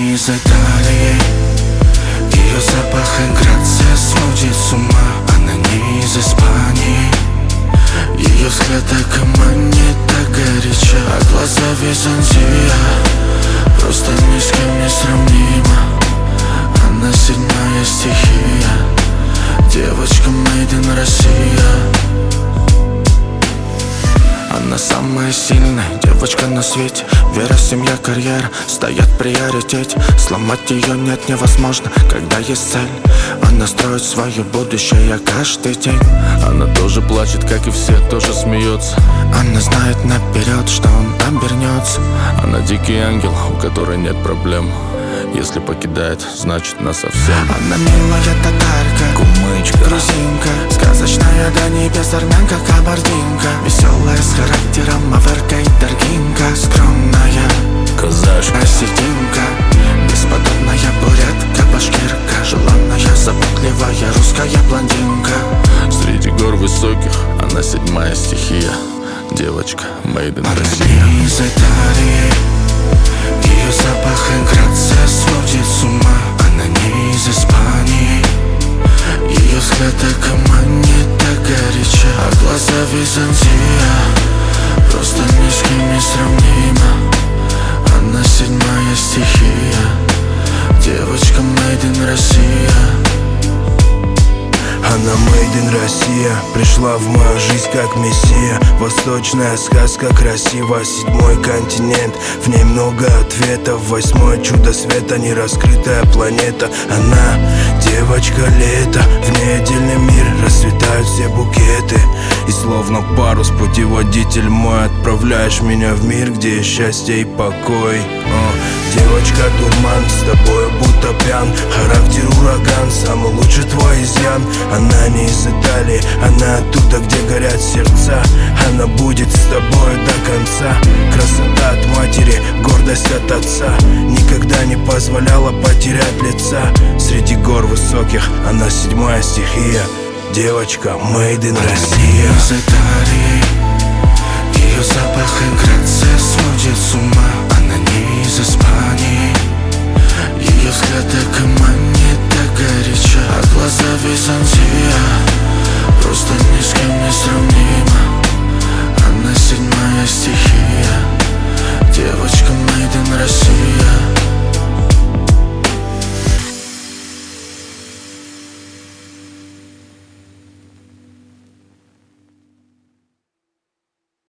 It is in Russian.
не из Италии. Ее запах и грация сводит с ума. Она не из Испании. Ее взгляд так и манит, так горячо, а глаза Византия. Просто ни с кем не сравнима. Она седьмая стихия. Девочка made in Россия. Она самая сильная девочка на свете. Вера, семья, карьера стоят в приоритете. Сломать ее нет невозможно, когда есть цель. Она строит свое будущее каждый день. Она тоже плачет, как и все, тоже смеется. Она знает наперед, что он обернется. Она дикий ангел, у которой нет проблем. Если покидает, значит насовсем. Она милая татарка, кумычка, грузинка, сказочная до небес армянка, кабардинка. Веселая с характером, аверка и торгинка. Скромная казашка, осетинка, бесподобная бурятка, башкирка. Желанная, заботливая русская блондинка. Среди гор высоких она седьмая стихия. Девочка made in Россия. Она не из Италии. Ее запах и грация сводит с ума. Она не из Испании. Ее взгляд так и манит, так горячо, а глаза Византия. Просто ни с кем не сравнима. Она седьмая стихия. Девочка made in Россия. Она made in Россия, пришла в мою жизнь как мессия. Восточная сказка красива, седьмой континент, в ней много ответов. Восьмое чудо света, нераскрытая планета. Она девочка лета, в ней отдельный мир, расцветают все букеты. И словно парус, путеводитель мой, отправляешь меня в мир, где есть счастье и покой. Девочка дурман, с тобой будто пьян. Характер ураган, самый лучший твой изъян. Она не из Италии, она оттуда, где горят сердца. Она будет с тобой до конца. Красота от матери, гордость от отца. Никогда не позволяла потерять лица. Среди гор высоких она седьмая стихия. Девочка made in Россия. Из Италии. Ее запах и грация сводит с ума. Она не из Испании. Ее взгляд так и манит,